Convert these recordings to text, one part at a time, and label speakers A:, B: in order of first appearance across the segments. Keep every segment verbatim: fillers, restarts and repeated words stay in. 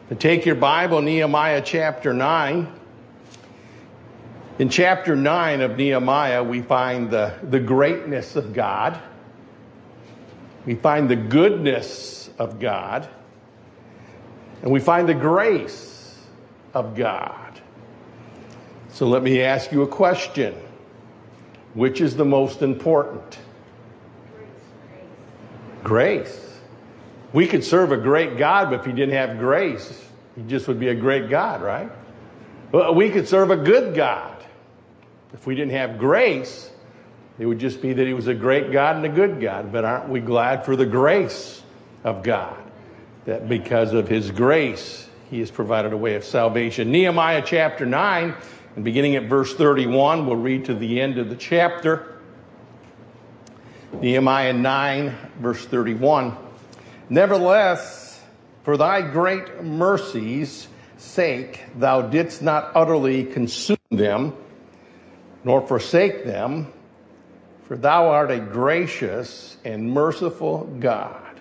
A: To take your Bible, Nehemiah chapter nine. In chapter nine of Nehemiah, we find the, the greatness of God. We find the goodness of God. And we find the grace of God. So let me ask you a question. Which is the most important? Grace. We could serve a great God, but if he didn't have grace, he just would be a great God, right? Well, we could serve a good God. If we didn't have grace, it would just be that he was a great God and a good God. But aren't we glad for the grace of God? That because of his grace, he has provided a way of salvation. Nehemiah chapter nine, and beginning at verse thirty-one, we'll read to the end of the chapter. Nehemiah nine, verse thirty-one. Nevertheless, for thy great mercy's sake, thou didst not utterly consume them, nor forsake them, for thou art a gracious and merciful God.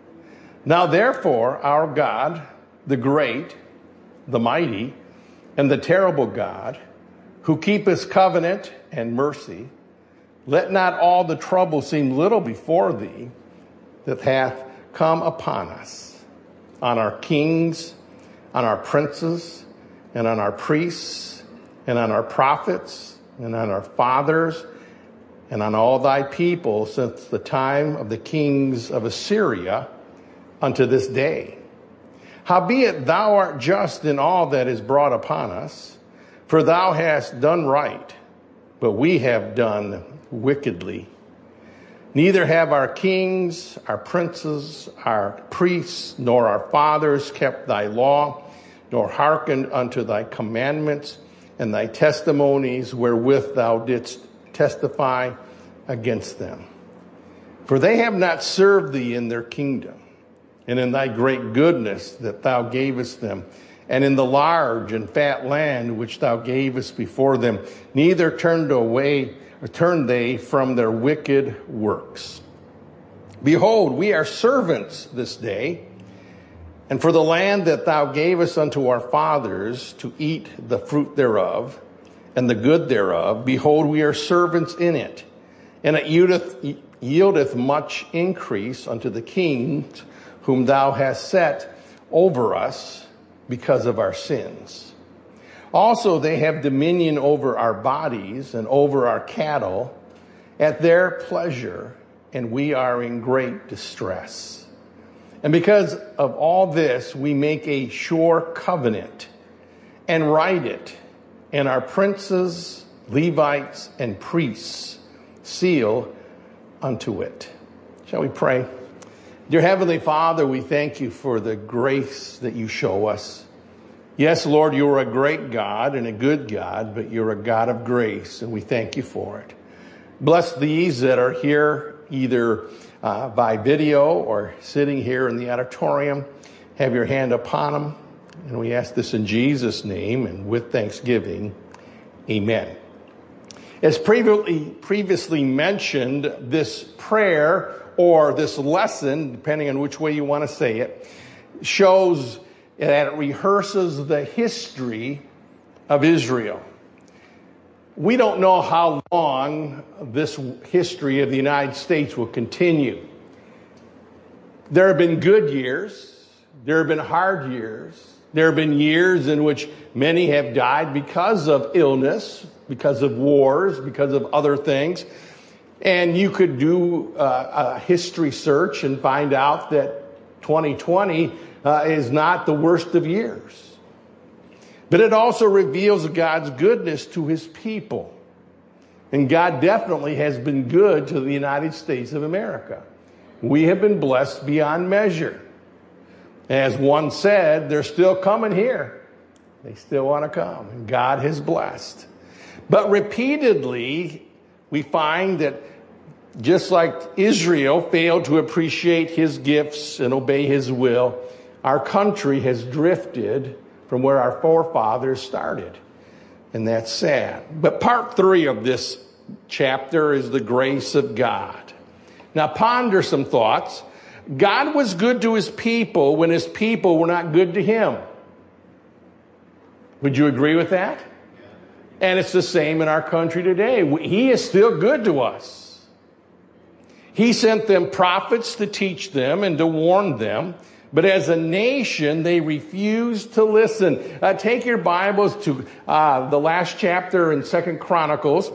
A: Now therefore, our God, the great, the mighty, and the terrible God, who keepeth covenant and mercy, let not all the trouble seem little before thee that hath come upon us, on our kings, on our princes, and on our priests, and on our prophets, and on our fathers, and on all thy people since the time of the kings of Assyria unto this day. Howbeit thou art just in all that is brought upon us, for thou hast done right, but we have done wickedly. Neither have our kings, our princes, our priests, nor our fathers kept thy law, nor hearkened unto thy commandments and thy testimonies wherewith thou didst testify against them. For they have not served thee in their kingdom, and in thy great goodness that thou gavest them, and in the large and fat land which thou gavest before them, neither turned away or turned they from their wicked works. Behold, we are servants this day, and for the land that thou gavest unto our fathers to eat the fruit thereof, and the good thereof, behold, we are servants in it, and it yieldeth, yieldeth much increase unto the kings whom thou hast set over us because of our sins. Also, they have dominion over our bodies and over our cattle at their pleasure, and we are in great distress. And because of all this, we make a sure covenant and write it, and our princes, Levites, and priests seal unto it. Shall we pray? Dear Heavenly Father, we thank you for the grace that you show us. Yes, Lord, you are a great God and a good God, but you're a God of grace, and we thank you for it. Bless these that are here either uh, by video or sitting here in the auditorium. Have your hand upon them, and we ask this in Jesus' name and with thanksgiving. Amen. As previously, previously mentioned, this prayer or this lesson, depending on which way you want to say it, shows that it rehearses the history of Israel. We don't know how long this history of the United States will continue. There have been good years. There have been hard years. There have been years in which many have died because of illness, because of wars, because of other things. And you could do uh, a history search and find out that twenty twenty Uh, is not the worst of years. But it also reveals God's goodness to his people. And God definitely has been good to the United States of America. We have been blessed beyond measure. As one said, they're still coming here. They still want to come. And God has blessed. But repeatedly, we find that just like Israel failed to appreciate his gifts and obey his will, our country has drifted from where our forefathers started. And that's sad. But part three of this chapter is the grace of God. Now ponder some thoughts. God was good to his people when his people were not good to him. Would you agree with that? And it's the same in our country today. He is still good to us. He sent them prophets to teach them and to warn them. But as a nation, they refused to listen. Uh, take your Bibles to uh, the last chapter in Second Chronicles.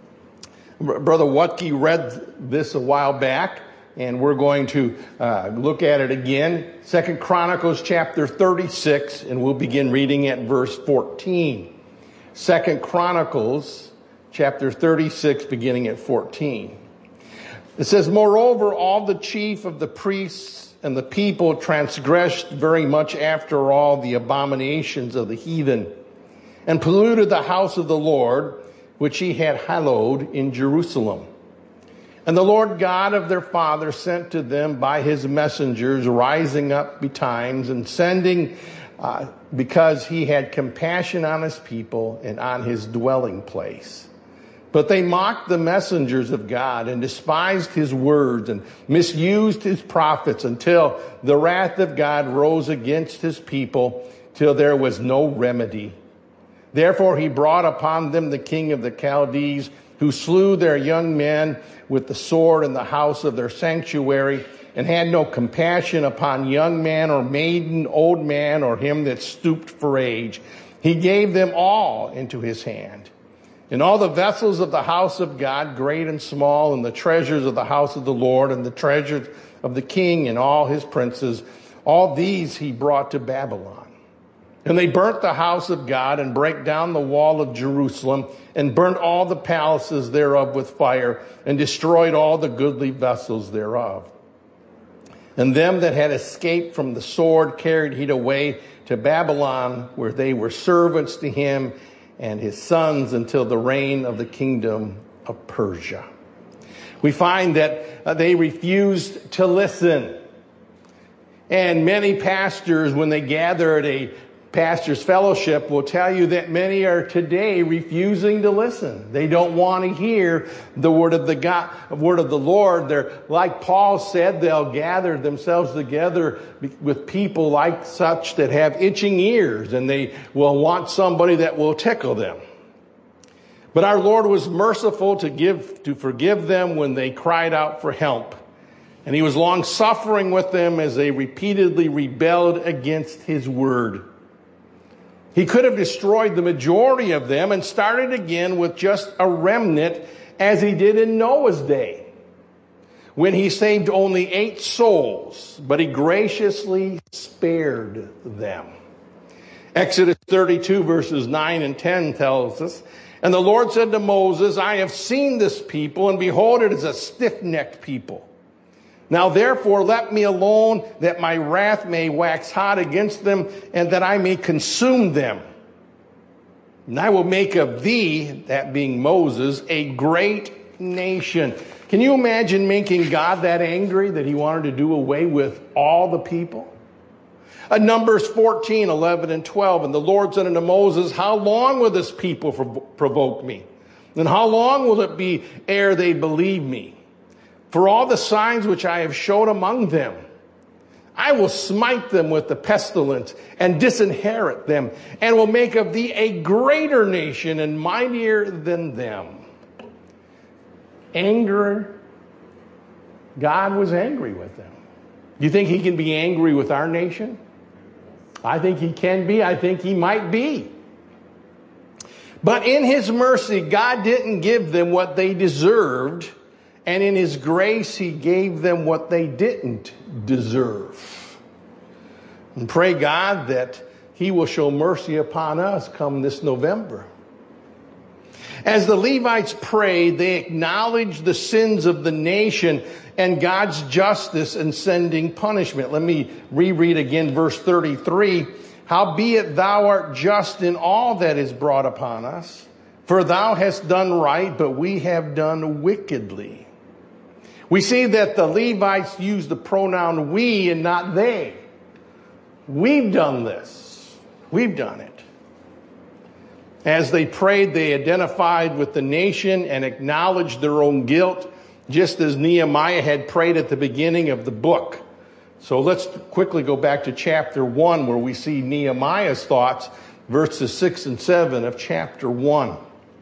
A: Brother Watke read this a while back, and we're going to uh, look at it again. Second Chronicles chapter thirty-six, and we'll begin reading at verse fourteen. Second Chronicles chapter thirty-six, beginning at fourteen. It says, "Moreover, all the chief of the priests and the people transgressed very much after all the abominations of the heathen, and polluted the house of the Lord, which he had hallowed in Jerusalem. And the Lord God of their father sent to them by his messengers, rising up betimes and sending, uh, because he had compassion on his people and on his dwelling place. But they mocked the messengers of God and despised his words and misused his prophets until the wrath of God rose against his people till there was no remedy. Therefore he brought upon them the king of the Chaldees, who slew their young men with the sword in the house of their sanctuary, and had no compassion upon young man or maiden, old man, or him that stooped for age. He gave them all into his hand. And all the vessels of the house of God, great and small, and the treasures of the house of the Lord, and the treasures of the king and all his princes, all these he brought to Babylon. And they burnt the house of God, and brake down the wall of Jerusalem, and burnt all the palaces thereof with fire, and destroyed all the goodly vessels thereof. And them that had escaped from the sword carried he away to Babylon, where they were servants to him and his sons until the reign of the kingdom of Persia." We find that uh, they refused to listen. And many pastors, when they gather at a pastor's fellowship, will tell you that many are today refusing to listen. They don't want to hear the word of the God, word of the Lord. They're, like Paul said, they'll gather themselves together with people like such that have itching ears, and they will want somebody that will tickle them. But our Lord was merciful to give, to forgive them when they cried out for help. And he was long suffering with them as they repeatedly rebelled against his word. He could have destroyed the majority of them and started again with just a remnant, as he did in Noah's day, when he saved only eight souls, but he graciously spared them. Exodus thirty-two verses nine and ten tells us, "And the Lord said to Moses, I have seen this people, and behold, it is a stiff-necked people. Now therefore let me alone, that my wrath may wax hot against them, and that I may consume them. And I will make of thee," that being Moses, "a great nation." Can you imagine making God that angry that he wanted to do away with all the people? Uh, Numbers fourteen, eleven, and twelve. "And the Lord said unto Moses, How long will this people provoke me? And how long will it be ere they believe me? For all the signs which I have showed among them, I will smite them with the pestilence and disinherit them, and will make of thee a greater nation and mightier than them." Anger. God was angry with them. Do you think he can be angry with our nation? I think he can be. I think he might be. But in his mercy, God didn't give them what they deserved. And in his grace, he gave them what they didn't deserve. And pray God that he will show mercy upon us come this November. As the Levites prayed, they acknowledged the sins of the nation and God's justice in sending punishment. Let me reread again verse thirty-three. "Howbeit thou art just in all that is brought upon us, for thou hast done right, but we have done wickedly." We see that the Levites used the pronoun we and not they. We've done this. We've done it. As they prayed, they identified with the nation and acknowledged their own guilt, just as Nehemiah had prayed at the beginning of the book. So let's quickly go back to chapter one, where we see Nehemiah's thoughts verses six and seven of chapter one.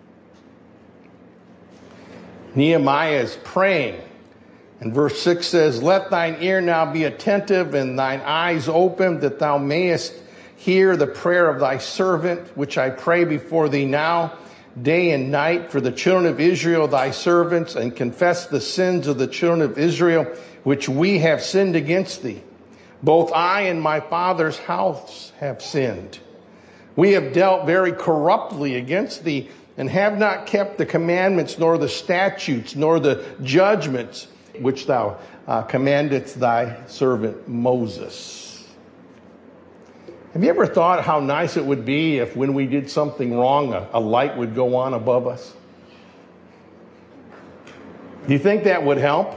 A: Nehemiah is praying. And verse six says, "Let thine ear now be attentive and thine eyes open, that thou mayest hear the prayer of thy servant, which I pray before thee now, day and night, for the children of Israel, thy servants, and confess the sins of the children of Israel, which we have sinned against thee. Both I and my father's house have sinned. We have dealt very corruptly against thee, and have not kept the commandments, nor the statutes, nor the judgments, which thou uh, commandest thy servant Moses." Have you ever thought how nice it would be if when we did something wrong, a, a light would go on above us? Do you think that would help?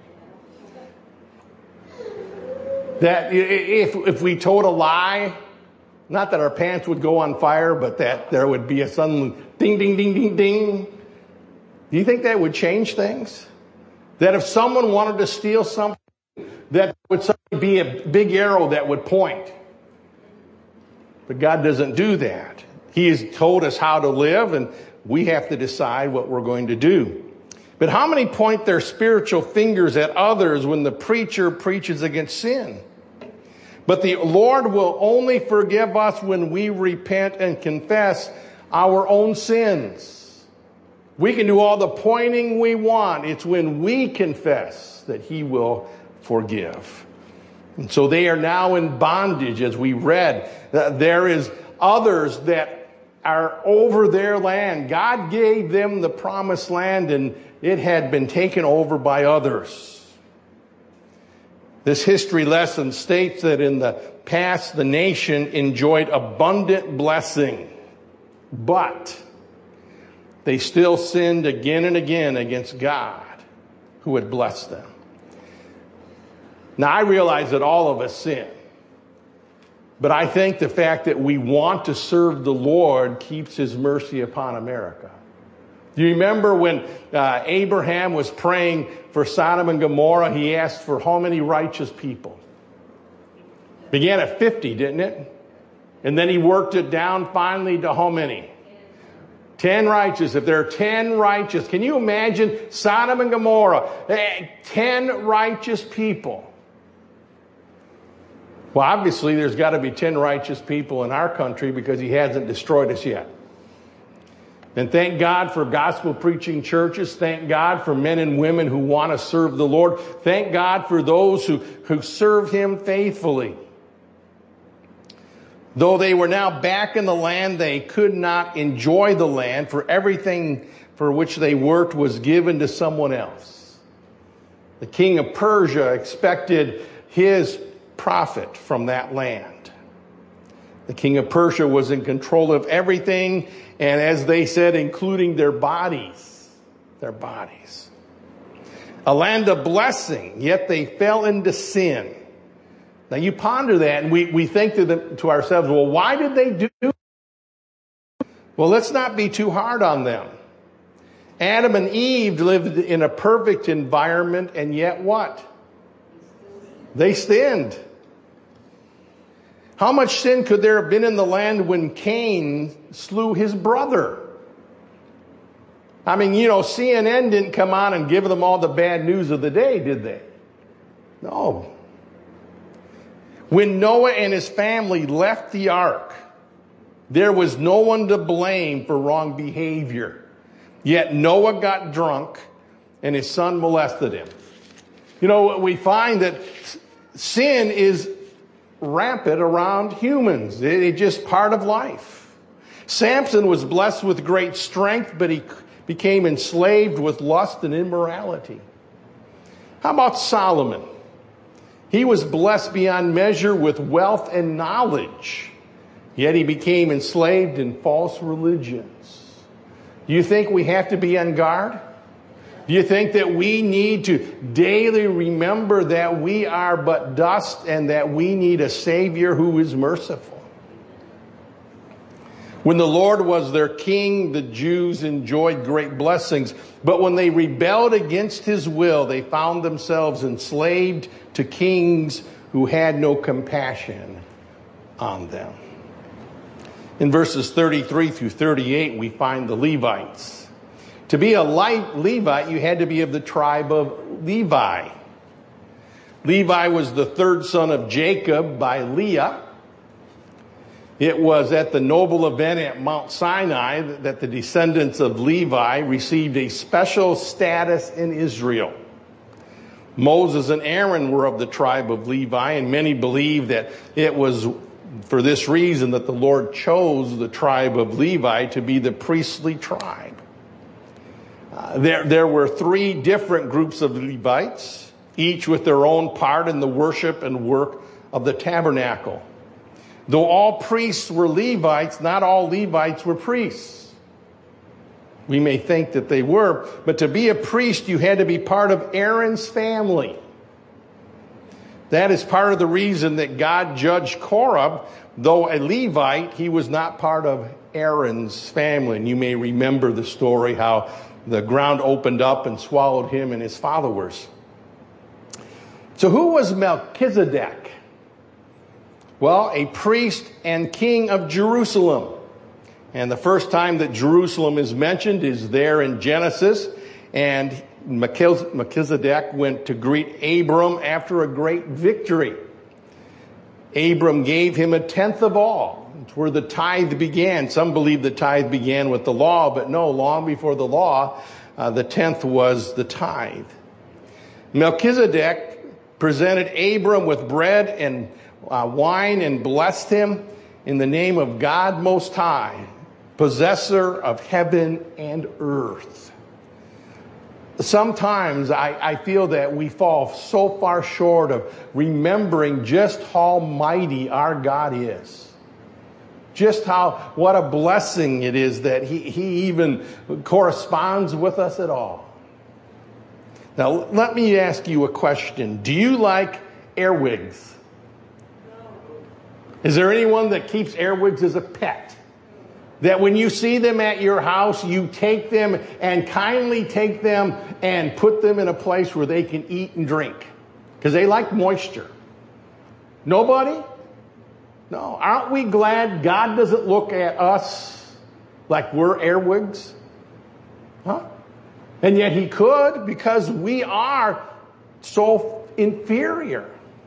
A: That if, if we told a lie, not that our pants would go on fire, but that there would be a sudden ding, ding, ding, ding, ding. Do you think that would change things? That if someone wanted to steal something, that would suddenly be a big arrow that would point. But God doesn't do that. He has told us how to live, and we have to decide what we're going to do. But how many point their spiritual fingers at others when the preacher preaches against sin? But the Lord will only forgive us when we repent and confess our own sins. We can do all the pointing we want. It's when we confess that He will forgive. And so they are now in bondage, as we read. There is others that are over their land. God gave them the promised land, and it had been taken over by others. This history lesson states that in the past, the nation enjoyed abundant blessing, but they still sinned again and again against God, who had blessed them. Now, I realize that all of us sin, but I think the fact that we want to serve the Lord keeps His mercy upon America. Do you remember when uh, Abraham was praying for Sodom and Gomorrah? He asked for how many righteous people? Began at fifty, didn't it? And then he worked it down finally to how many? Ten righteous. If there are ten righteous, can you imagine Sodom and Gomorrah? Ten righteous people. Well, obviously, there's got to be ten righteous people in our country because He hasn't destroyed us yet. And thank God for gospel preaching churches. Thank God for men and women who want to serve the Lord. Thank God for those who, who serve Him faithfully. Though they were now back in the land, they could not enjoy the land, for everything for which they worked was given to someone else. The king of Persia expected his profit from that land. The king of Persia was in control of everything, and as they said, including their bodies. Their bodies. A land of blessing, yet they fell into sin. Now you ponder that, and we, we think to, them, to ourselves, well, why did they do? Well, let's not be too hard on them. Adam and Eve lived in a perfect environment, and yet what? They sinned. How much sin could there have been in the land when Cain slew his brother? I mean, you know, C N N didn't come on and give them all the bad news of the day, did they? No. When Noah and his family left the ark, there was no one to blame for wrong behavior. Yet Noah got drunk and his son molested him. You know, we find that sin is rampant around humans. It's just part of life. Samson was blessed with great strength, but he became enslaved with lust and immorality. How about Solomon? He was blessed beyond measure with wealth and knowledge, yet he became enslaved in false religions. Do you think we have to be on guard? Do you think that we need to daily remember that we are but dust and that we need a Savior who is merciful? When the Lord was their king, the Jews enjoyed great blessings. But when they rebelled against His will, they found themselves enslaved to kings who had no compassion on them. In verses thirty-three through thirty-eight, we find the Levites. To be a Levite, you had to be of the tribe of Levi. Levi was the third son of Jacob by Leah. It was at the noble event at Mount Sinai that the descendants of Levi received a special status in Israel. Moses and Aaron were of the tribe of Levi, and many believe that it was for this reason that the Lord chose the tribe of Levi to be the priestly tribe. Uh, there, there were three different groups of Levites, each with their own part in the worship and work of the tabernacle. Though all priests were Levites, not all Levites were priests. We may think that they were, but to be a priest, you had to be part of Aaron's family. That is part of the reason that God judged Korah. Though a Levite, he was not part of Aaron's family. And you may remember the story how the ground opened up and swallowed him and his followers. So who was Melchizedek? Well, a priest and king of Jerusalem. And the first time that Jerusalem is mentioned is there in Genesis. And Melchizedek went to greet Abram after a great victory. Abram gave him a tenth of all. It's where the tithe began. Some believe the tithe began with the law, but no, long before the law, uh, the tenth was the tithe. Melchizedek presented Abram with bread and uh, wine and blessed him in the name of God Most High, possessor of heaven and earth. Sometimes I, I feel that we fall so far short of remembering just how mighty our God is. Just how, what a blessing it is that he, he even corresponds with us at all. Now, let me ask you a question. Do you like earwigs? Is there anyone that keeps earwigs as a pet? That when you see them at your house, you take them and kindly take them and put them in a place where they can eat and drink. Because they like moisture. Nobody? No. Aren't we glad God doesn't look at us like we're earwigs? Huh? And yet he could, because we are so inferior.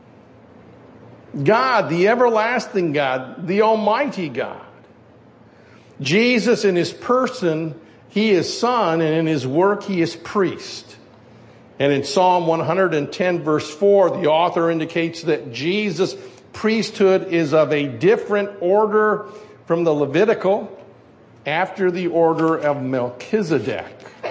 A: God, the everlasting God, the almighty God. Jesus in his person, he is son, and in his work, he is priest. And in Psalm one hundred ten, verse four, the author indicates that Jesus' priesthood is of a different order from the Levitical, after the order of Melchizedek.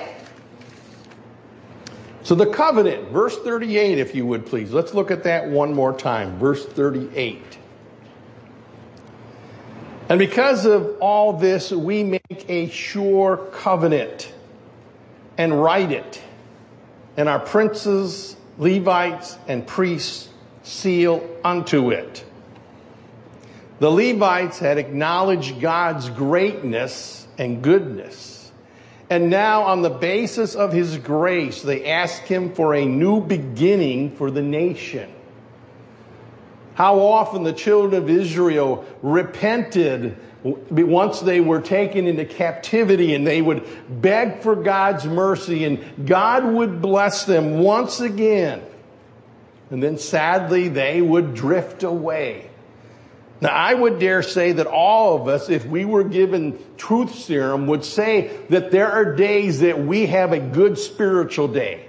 A: So the covenant, verse thirty-eight, if you would please. Let's look at that one more time. Verse thirty-eight. And because of all this, we make a sure covenant and write it. And our princes, Levites, and priests seal unto it. The Levites had acknowledged God's greatness and goodness. And now, on the basis of his grace, they ask him for a new beginning for the nation. How often the children of Israel repented once they were taken into captivity, and they would beg for God's mercy, and God would bless them once again. And then sadly, they would drift away. Now, I would dare say that all of us, if we were given truth serum, would say that there are days that we have a good spiritual day.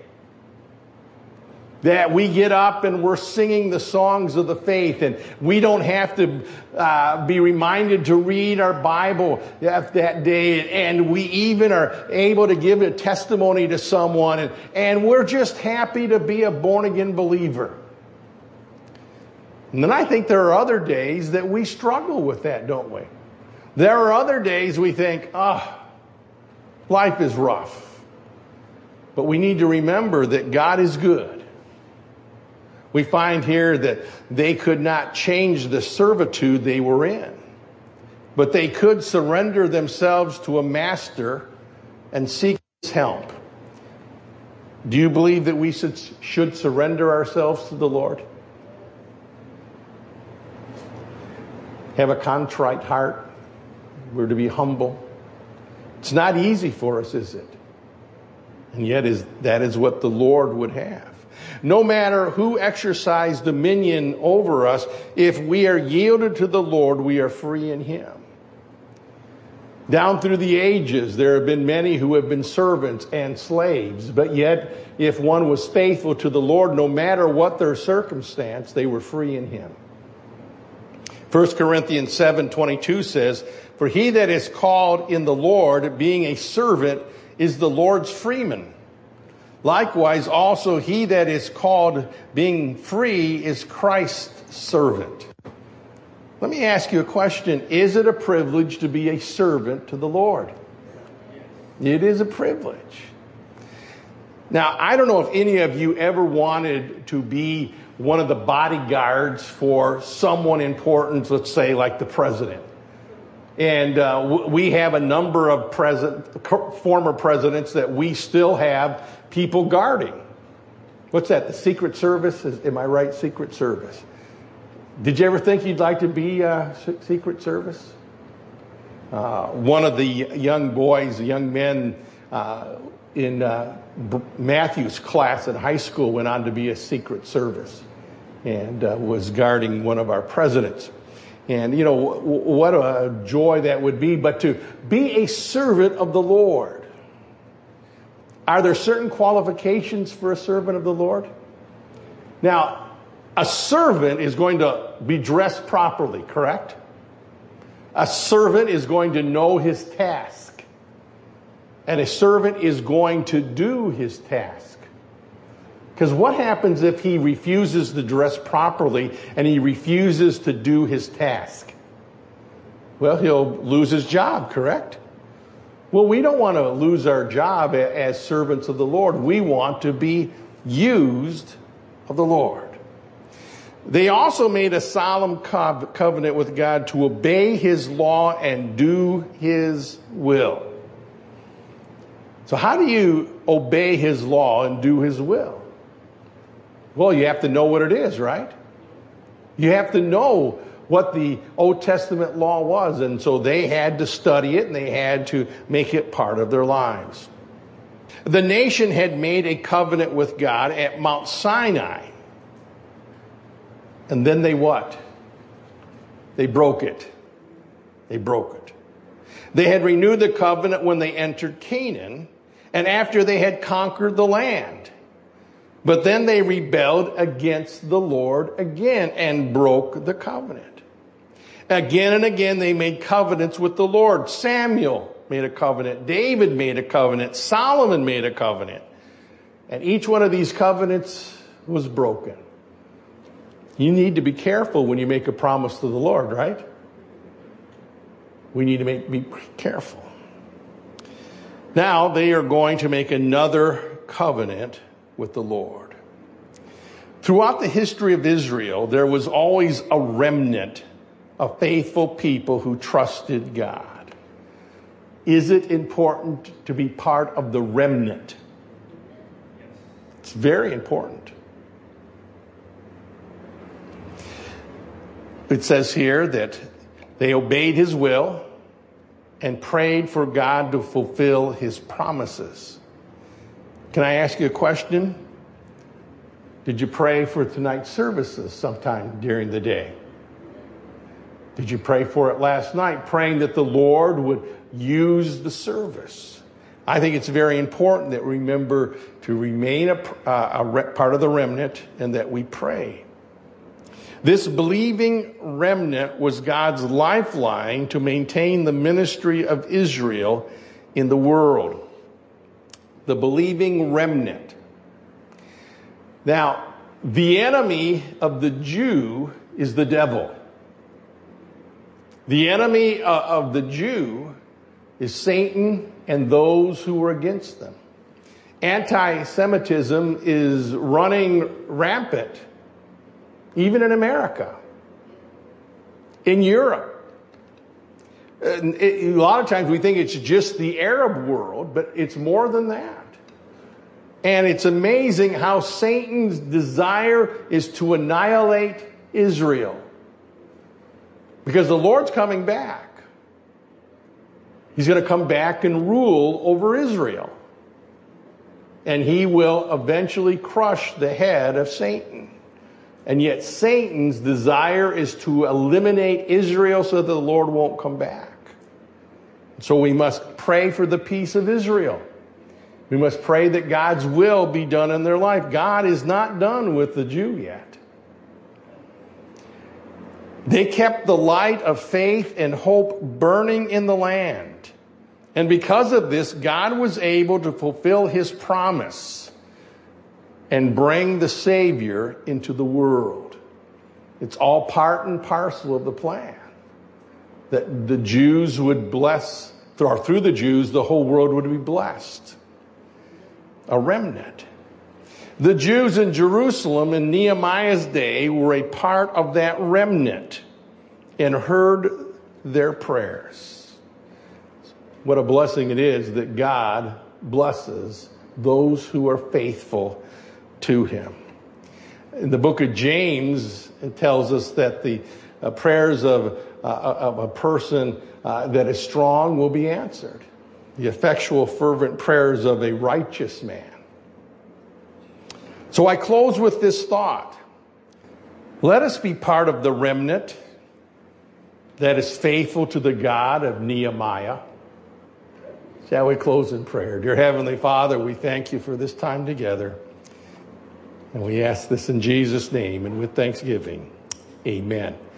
A: That we get up and we're singing the songs of the faith, and we don't have to uh, be reminded to read our Bible that day, and we even are able to give a testimony to someone, and, and we're just happy to be a born-again believer. And then I think there are other days that we struggle with that, don't we? There are other days we think, oh, life is rough. But we need to remember that God is good. We find here that they could not change the servitude they were in, but they could surrender themselves to a master and seek his help. Do you believe that we should, should surrender ourselves to the Lord? Have a contrite heart? We're to be humble. It's not easy for us, is it? And yet is that is what the Lord would have. No matter who exercise dominion over us, if we are yielded to the Lord, we are free in Him. Down through the ages, there have been many who have been servants and slaves, but yet if one was faithful to the Lord, no matter what their circumstance, they were free in Him. First Corinthians seven twenty-two says, "For he that is called in the Lord, being a servant, is the Lord's freeman. Likewise, also he that is called being free is Christ's servant." Let me ask you a question. Is it a privilege to be a servant to the Lord? It is a privilege. Now, I don't know if any of you ever wanted to be one of the bodyguards for someone important, let's say like the president. And uh, w- we have a number of president, former presidents that we still have people guarding. What's that? The Secret Service? Is, am I right? Secret Service. Did you ever think you'd like to be uh, Secret Service? Uh, one of the young boys, young men uh, in uh, Matthew's class in high school went on to be a Secret Service and uh, was guarding one of our presidents. And, you know, w- what a joy that would be. But to be a servant of the Lord. Are there certain qualifications for a servant of the Lord? Now, a servant is going to be dressed properly, correct? A servant is going to know his task. And a servant is going to do his task. Because what happens if he refuses to dress properly and he refuses to do his task? Well, he'll lose his job, correct? Well, we don't want to lose our job as servants of the Lord. We want to be used of the Lord. They also made a solemn covenant with God to obey His law and do His will. So how do you obey His law and do His will? Well, you have to know what it is, right? You have to know what the Old Testament law was. And so they had to study it and they had to make it part of their lives. The nation had made a covenant with God at Mount Sinai. And then they what? They broke it. They broke it. They had renewed the covenant when they entered Canaan and after they had conquered the land. But then they rebelled against the Lord again and broke the covenant. Again and again they made covenants with the Lord. Samuel made a covenant. David made a covenant. Solomon made a covenant. And each one of these covenants was broken. You need to be careful when you make a promise to the Lord, right? We need to make, be careful. Now they are going to make another covenant with the Lord. Throughout the history of Israel, there was always a remnant of faithful people who trusted God. Is it important to be part of the remnant? It's very important. It says here that they obeyed His will and prayed for God to fulfill His promises. Can I ask you a question? Did you pray for tonight's services sometime during the day? Did you pray for it last night, praying that the Lord would use the service? I think it's very important that we remember to remain a, a, a part of the remnant and that we pray. This believing remnant was God's lifeline to maintain the ministry of Israel in the world. The believing remnant. Now, the enemy of the Jew is the devil. The enemy of the Jew is Satan and those who are against them. Anti-Semitism is running rampant, even in America, in Europe. And it, a lot of times we think it's just the Arab world, but it's more than that. And it's amazing how Satan's desire is to annihilate Israel. Because the Lord's coming back. He's going to come back and rule over Israel. And he will eventually crush the head of Satan. And yet Satan's desire is to eliminate Israel so that the Lord won't come back. So we must pray for the peace of Israel. We must pray that God's will be done in their life. God is not done with the Jew yet. They kept the light of faith and hope burning in the land. And because of this, God was able to fulfill his promise and bring the Savior into the world. It's all part and parcel of the plan. That the Jews would bless, or through the Jews, the whole world would be blessed. A remnant. The Jews in Jerusalem in Nehemiah's day were a part of that remnant and heard their prayers. What a blessing it is that God blesses those who are faithful to him. In the book of James, it tells us that the uh, prayers of, uh, of a person uh, that is strong will be answered. The effectual, fervent prayers of a righteous man. So I close with this thought. Let us be part of the remnant that is faithful to the God of Nehemiah. Shall we close in prayer? Dear Heavenly Father, we thank you for this time together. And we ask this in Jesus' name and with thanksgiving. Amen.